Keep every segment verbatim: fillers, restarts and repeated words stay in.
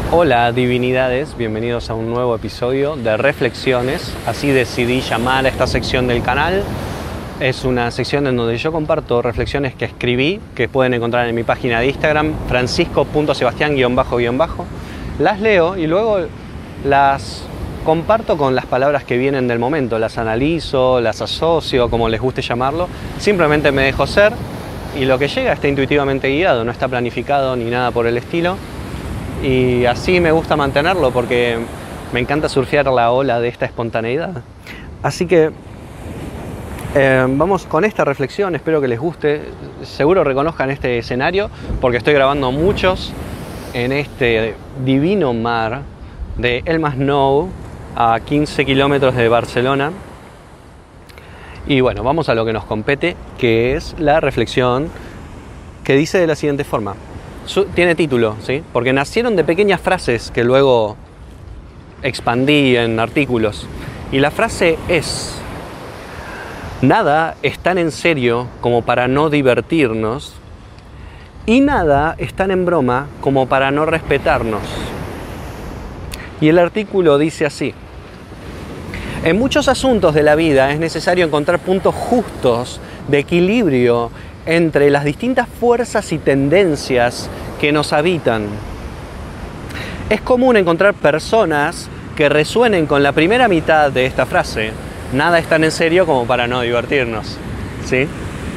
Hola divinidades, bienvenidos a un nuevo episodio de Reflexiones. Así decidí llamar a esta sección del canal. Es una sección en donde yo comparto reflexiones que escribí, que pueden encontrar en mi página de Instagram, francisco punto sebastián guión bajo guión bajo. Las leo y luego las comparto con las palabras que vienen del momento. Las analizo, las asocio, como les guste llamarlo. Simplemente me dejo ser y lo que llega está intuitivamente guiado, no está planificado ni nada por el estilo. Y así me gusta mantenerlo porque me encanta surfear la ola de esta espontaneidad. Así que eh, vamos con esta reflexión, espero que les guste. Seguro reconozcan este escenario porque estoy grabando muchos en este divino mar de El Masnou, a quince kilómetros de Barcelona. Y bueno, vamos a lo que nos compete, que es la reflexión que dice de la siguiente forma. Tiene título, ¿sí? Porque nacieron de pequeñas frases que luego expandí en artículos. Y la frase es: nada es tan en serio como para no divertirnos, y nada es tan en broma como para no respetarnos. Y el artículo dice así: en muchos asuntos de la vida es necesario encontrar puntos justos de equilibrio entre las distintas fuerzas y tendencias que nos habitan. Es común encontrar personas que resuenen con la primera mitad de esta frase: nada es tan en serio como para no divertirnos, ¿sí?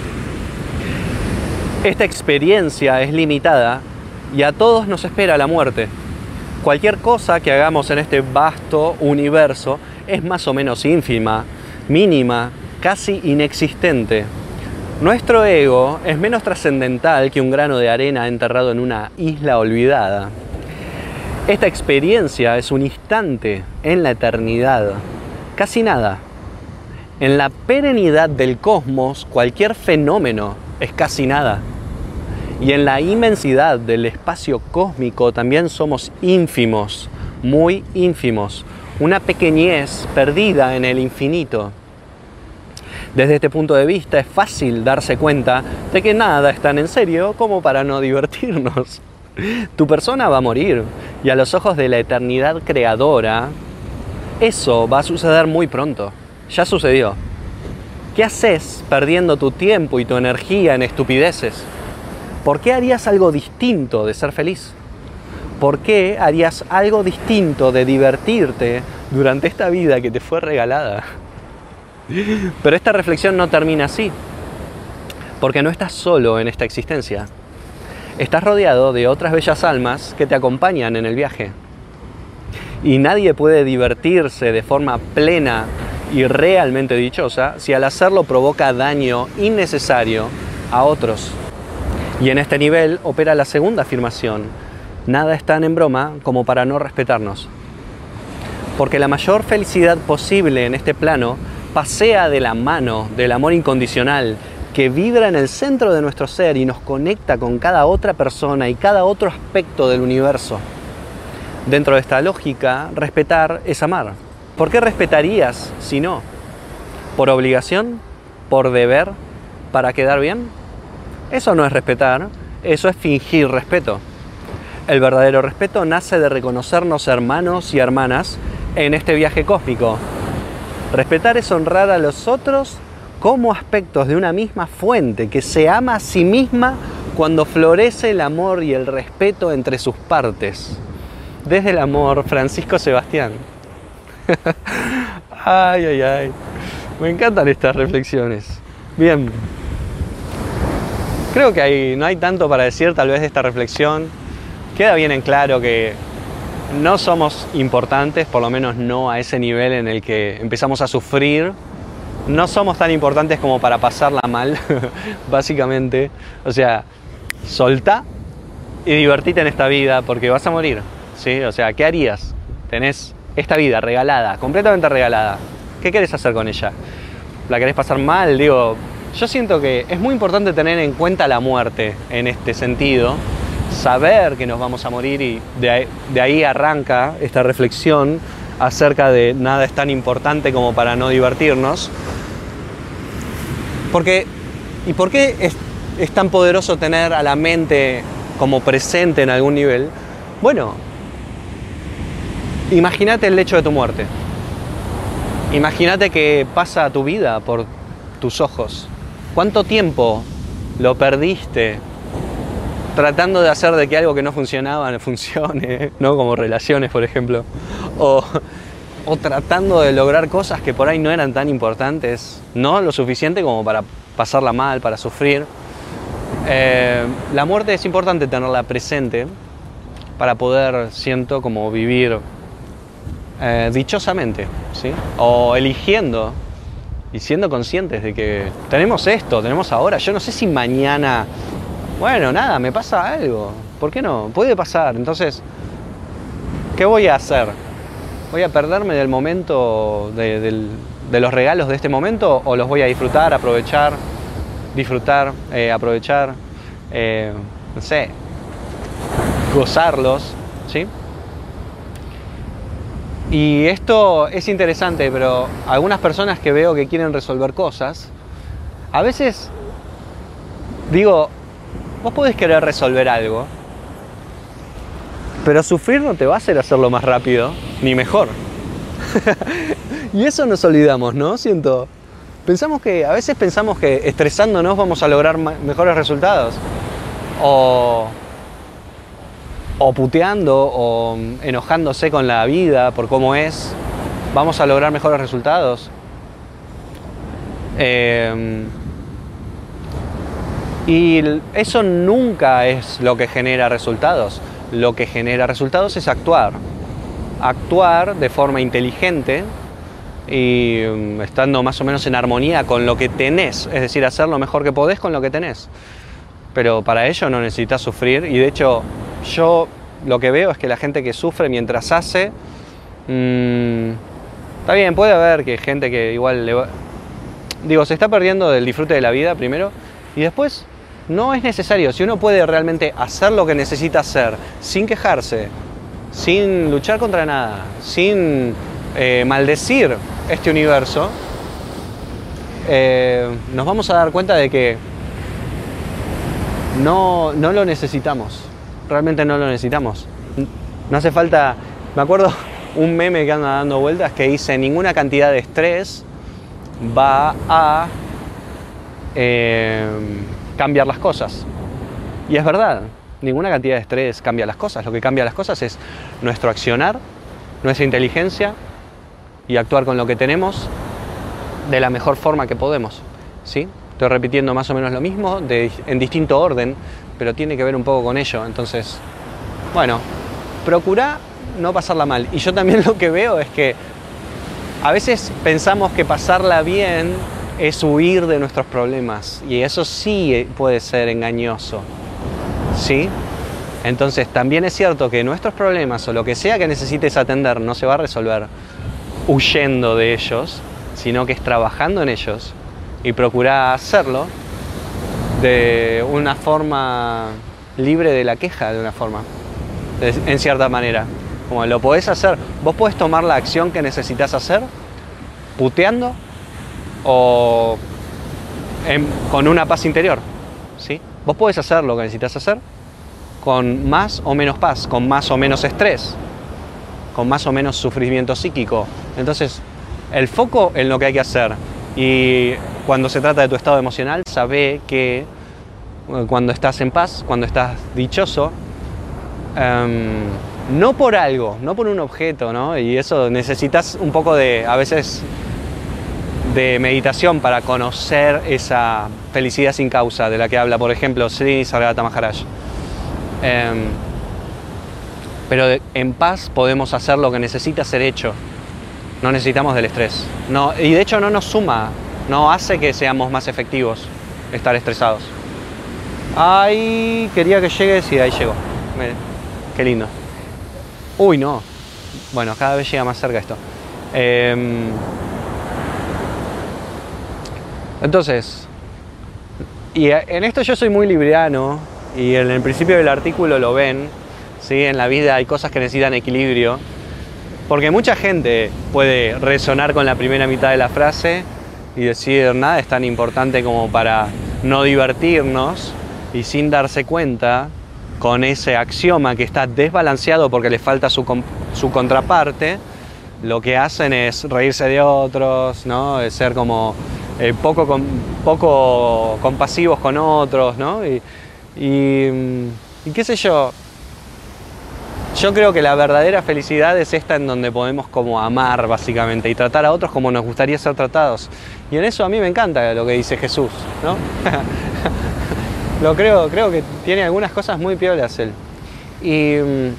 Esta experiencia es limitada y a todos nos espera la muerte. Cualquier cosa que hagamos en este vasto universo es más o menos ínfima, mínima, casi inexistente. Nuestro ego es menos trascendental que un grano de arena enterrado en una isla olvidada. Esta experiencia es un instante en la eternidad, casi nada. En la perenidad del cosmos, cualquier fenómeno es casi nada. Y en la inmensidad del espacio cósmico también somos ínfimos, muy ínfimos, una pequeñez perdida en el infinito. Desde este punto de vista es fácil darse cuenta de que nada es tan en serio como para no divertirnos. Tu persona va a morir y a los ojos de la eternidad creadora, eso va a suceder muy pronto. Ya sucedió. ¿Qué haces perdiendo tu tiempo y tu energía en estupideces? ¿Por qué harías algo distinto de ser feliz? ¿Por qué harías algo distinto de divertirte durante esta vida que te fue regalada? Pero esta reflexión no termina así, porque no estás solo en esta existencia. Estás rodeado de otras bellas almas que te acompañan en el viaje. Y nadie puede divertirse de forma plena y realmente dichosa si al hacerlo provoca daño innecesario a otros. Y en este nivel opera la segunda afirmación: nada es tan en broma como para no respetarnos. Porque la mayor felicidad posible en este plano pasea de la mano del amor incondicional que vibra en el centro de nuestro ser y nos conecta con cada otra persona y cada otro aspecto del universo. Dentro de esta lógica, respetar es amar. ¿Por qué respetarías si no? ¿Por obligación? ¿Por deber? ¿Para quedar bien? Eso no es respetar, eso es fingir respeto. El verdadero respeto nace de reconocernos hermanos y hermanas en este viaje cósmico. Respetar es honrar a los otros como aspectos de una misma fuente que se ama a sí misma cuando florece el amor y el respeto entre sus partes. Desde el amor, Francisco Sebastián. Ay, ay, ay. Me encantan estas reflexiones. Bien. Creo que hay, no hay tanto para decir tal vez de esta reflexión. Queda bien en claro que no somos importantes, por lo menos no a ese nivel en el que empezamos a sufrir. No somos tan importantes como para pasarla mal, básicamente. O sea, soltá y divertite en esta vida porque vas a morir, ¿sí? O sea, ¿qué harías? Tenés esta vida regalada, completamente regalada. ¿Qué querés hacer con ella? ¿La querés pasar mal? Digo, yo siento que es muy importante tener en cuenta la muerte en este sentido. Saber que nos vamos a morir y de ahí, de ahí arranca esta reflexión acerca de nada es tan importante como para no divertirnos. Porque, ¿y por qué es, es tan poderoso tener a la mente como presente en algún nivel? Bueno, Imagínate el lecho de tu muerte. Imagínate que pasa tu vida por tus ojos. ¿Cuánto tiempo lo perdiste tratando de hacer de que algo que no funcionaba funcione, ¿no? Como relaciones, por ejemplo, o, o tratando de lograr cosas que por ahí no eran tan importantes, no lo suficiente como para pasarla mal, para sufrir? Eh, la muerte es importante tenerla presente para poder, siento, como vivir eh, dichosamente, ¿sí? O eligiendo y siendo conscientes de que tenemos esto, tenemos ahora. Yo no sé si mañana, bueno, nada, me pasa algo. ¿Por qué no? Puede pasar. Entonces, ¿qué voy a hacer? ¿Voy a perderme del momento, de, del, de los regalos de este momento, o los voy a disfrutar, aprovechar, disfrutar, eh, aprovechar, eh, no sé, gozarlos, ¿sí? Y esto es interesante, pero algunas personas que veo que quieren resolver cosas, a veces digo, vos podés querer resolver algo, pero sufrir no te va a hacer hacerlo más rápido, ni mejor. Y eso nos olvidamos, ¿no? Siento, pensamos que, a veces pensamos que estresándonos vamos a lograr mejores resultados. O... o puteando o enojándose con la vida por cómo es, vamos a lograr mejores resultados. Eh, y eso nunca es lo que genera resultados. Lo que genera resultados es actuar. Actuar de forma inteligente y estando más o menos en armonía con lo que tenés. Es decir, hacer lo mejor que podés con lo que tenés. Pero para ello no necesitas sufrir, y de hecho yo lo que veo es que la gente que sufre mientras hace, mmm, está bien, puede haber que gente que igual le va, digo, se está perdiendo del disfrute de la vida primero, y después no es necesario. Si uno puede realmente hacer lo que necesita hacer sin quejarse, sin luchar contra nada, sin eh, maldecir este universo, eh, nos vamos a dar cuenta de que No, no lo necesitamos, realmente no lo necesitamos. No hace falta, me acuerdo un meme que anda dando vueltas que dice: ninguna cantidad de estrés va a eh, cambiar las cosas. Y es verdad, ninguna cantidad de estrés cambia las cosas. Lo que cambia las cosas es nuestro accionar, nuestra inteligencia y actuar con lo que tenemos de la mejor forma que podemos, ¿sí? Estoy repitiendo más o menos lo mismo, de, en distinto orden, pero tiene que ver un poco con ello. Entonces, bueno, procura no pasarla mal. Y yo también lo que veo es que a veces pensamos que pasarla bien es huir de nuestros problemas, y eso sí puede ser engañoso, ¿sí? Entonces también es cierto que nuestros problemas o lo que sea que necesites atender no se va a resolver huyendo de ellos, sino que es trabajando en ellos. Y procura hacerlo de una forma libre de la queja, de una forma, de, en cierta manera. Como lo podés hacer, vos podés tomar la acción que necesitas hacer puteando o en, con una paz interior, ¿sí? Vos podés hacer lo que necesitas hacer con más o menos paz, con más o menos estrés, con más o menos sufrimiento psíquico. Entonces, el foco en lo que hay que hacer. Y cuando se trata de tu estado emocional, sabe que cuando estás en paz, cuando estás dichoso, um, no por algo, no por un objeto, ¿no? Y eso necesitas un poco de, a veces, de meditación para conocer esa felicidad sin causa de la que habla, por ejemplo, Sri Nisargadatta Maharaj. Um, pero de, en paz podemos hacer lo que necesita ser hecho. No necesitamos del estrés. No, y de hecho no nos suma, no hace que seamos más efectivos estar estresados. Ay, quería que llegue, sí, ahí llegó. Miren, qué lindo. Uy, no. Bueno, cada vez llega más cerca esto. Eh, entonces, y en esto yo soy muy libriano, y en el principio del artículo lo ven, ¿sí? En la vida hay cosas que necesitan equilibrio. Porque mucha gente puede resonar con la primera mitad de la frase y decir nada es tan importante como para no divertirnos, y sin darse cuenta con ese axioma que está desbalanceado porque le falta su, su contraparte, lo que hacen es reírse de otros, ¿no? Es ser como eh, poco, con, poco compasivos con otros, ¿no? Y, y, y qué sé yo, yo creo que la verdadera felicidad es esta en donde podemos como amar básicamente y tratar a otros como nos gustaría ser tratados. Y en eso a mí me encanta lo que dice Jesús, ¿no? Lo creo, creo que tiene algunas cosas muy piolas él. Y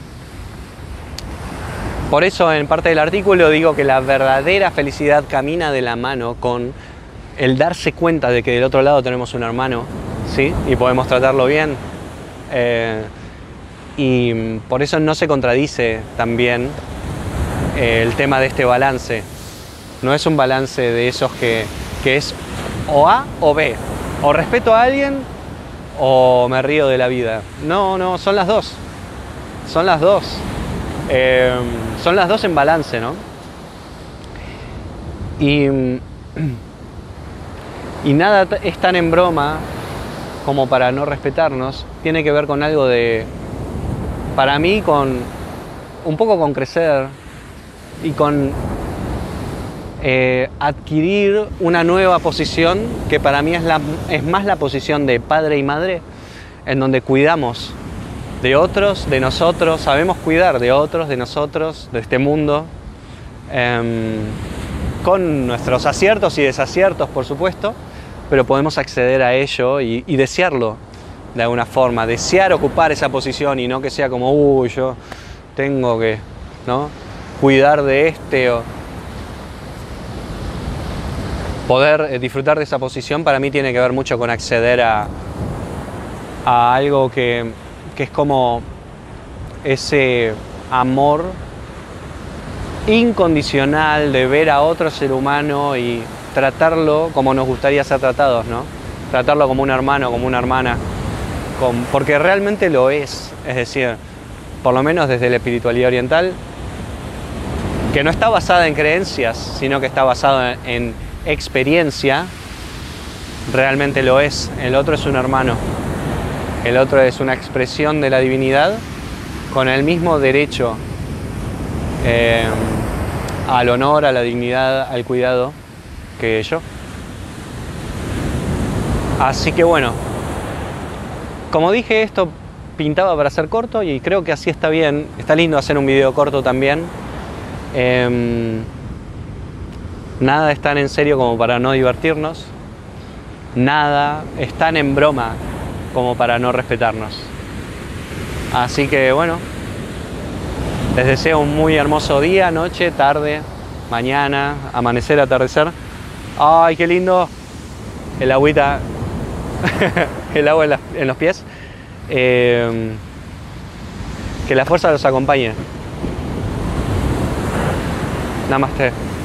por eso en parte del artículo digo que la verdadera felicidad camina de la mano con el darse cuenta de que del otro lado tenemos un hermano, ¿sí? Y podemos tratarlo bien. Eh, y por eso no se contradice también eh, el tema de este balance. No es un balance de esos que, que es o A o B. O respeto a alguien o me río de la vida. No, no, son las dos. Son las dos. Eh, son las dos en balance, ¿no? Y, y nada es tan en broma como para no respetarnos. Tiene que ver con algo de, para mí, con un poco con crecer y con eh, adquirir una nueva posición que para mí es, la, es más la posición de padre y madre, en donde cuidamos de otros, de nosotros, sabemos cuidar de otros, de nosotros, de este mundo, eh, con nuestros aciertos y desaciertos, por supuesto, pero podemos acceder a ello y, y desearlo de alguna forma, desear ocupar esa posición y no que sea como, uy, yo tengo que, ¿no?, cuidar de este o poder eh, disfrutar de esa posición. Para mí tiene que ver mucho con acceder a, a algo que, que es como ese amor incondicional de ver a otro ser humano y tratarlo como nos gustaría ser tratados, ¿no? Tratarlo como un hermano, como una hermana, con, porque realmente lo es. Es decir, por lo menos desde la espiritualidad oriental, que no está basada en creencias, sino que está basada en, en experiencia, realmente lo es. El otro es un hermano. El otro es una expresión de la divinidad con el mismo derecho eh, al honor, a la dignidad, al cuidado que yo. Así que bueno, como dije, esto pintaba para ser corto y creo que así está bien. Está lindo hacer un video corto también. Eh, nada es tan en serio como para no divertirnos. Nada es tan en broma como para no respetarnos. Así que bueno, les deseo un muy hermoso día, noche, tarde, mañana, amanecer, atardecer. ¡Ay, qué lindo! El agüita, el agua en, las, en los pies. Eh, que la fuerza los acompañe. Namaste.